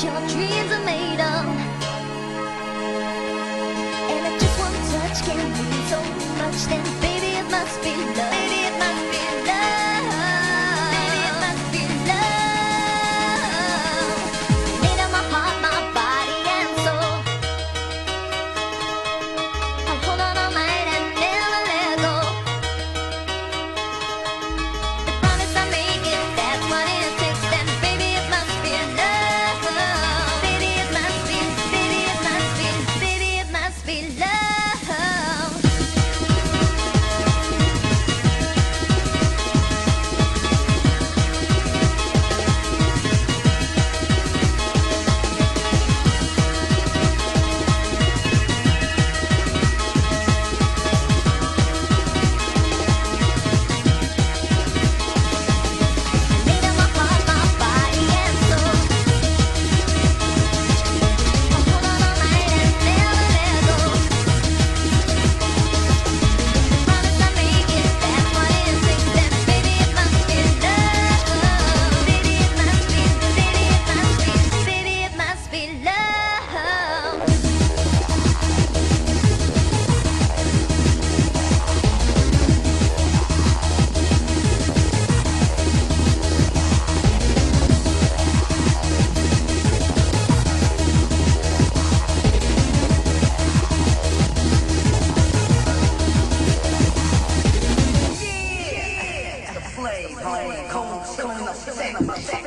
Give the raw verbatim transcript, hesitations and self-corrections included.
your dreams are made of. And if just one touch can mean so much, then baby it must be love. Baby it must be love. Baby it must be love. Made of my heart, my body and soul. I'll hold on all night and never let go. The promise I make, if that's what it takes, then baby it must be love. Baby it must be, baby it must be, baby it must be love. Made of my heart, my body and soul. I'll hold on all night and never let go. The promise I make, if that's what it takes, then baby it must be love. Baby it must be, baby it must be, baby it must be love. Flame, come, come, come,